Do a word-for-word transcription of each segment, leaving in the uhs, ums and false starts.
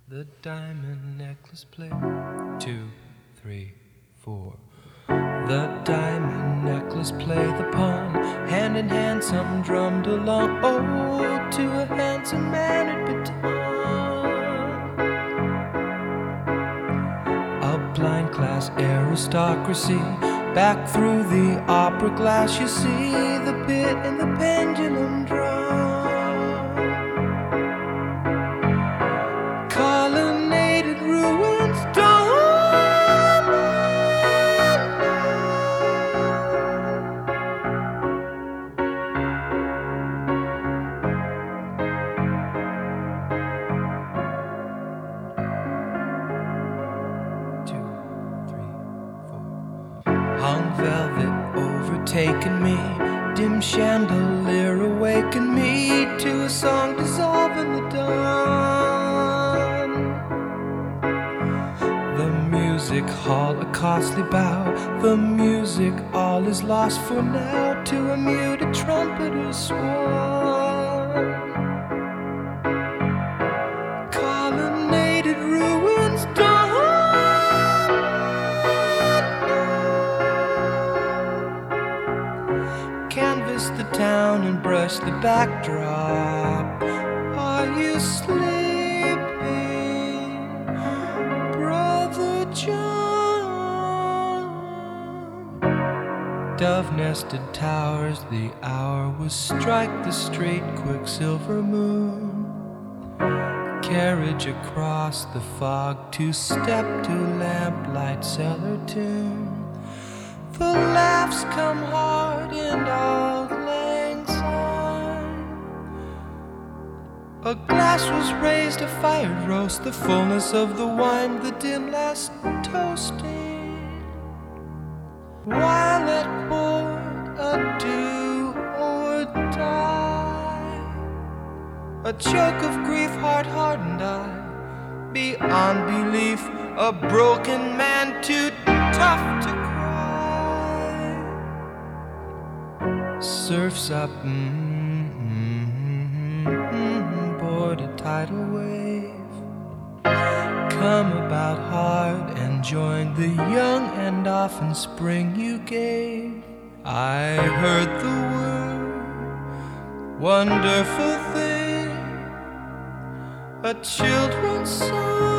The diamond necklace play. Two, three, four. The diamond necklace play the pawn. Hand in hand, something drummed along. Oh, to a handsome man at baton. A blind class aristocracy. Back through the opera glass, you see the pit and the pendulum drum. Colonnaded ruins Two, three, four. Hung velvet overtaken me. Dim chandelier awakened me to a song dissolve in the dawn. The music hall a costly bow. The music all is lost for now to a muted trumpeter's swan. Colonnaded ruins dawn. Canvas the town and brush the backdrop. Are you sleeping, Brother John? Dove-nested towers, the hour was strike the straight quicksilver moon. Carriage across the fog, two-step to lamplight cellar tune. The laughs come hard and Auld Lang Syne. A glass was raised, a fire roast, the fullness of the wine, the dim last toasting. While at board, a do or die. A choke of grief, heart hardened I. Beyond belief, a broken man too tough to cry. Surfs up, mm-hmm, mm-hmm, board a tidal wave. Come about hard and join the young and often spring you gave. I heard the word, wonderful thing, a children's song.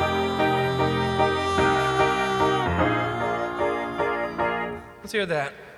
Let's hear that.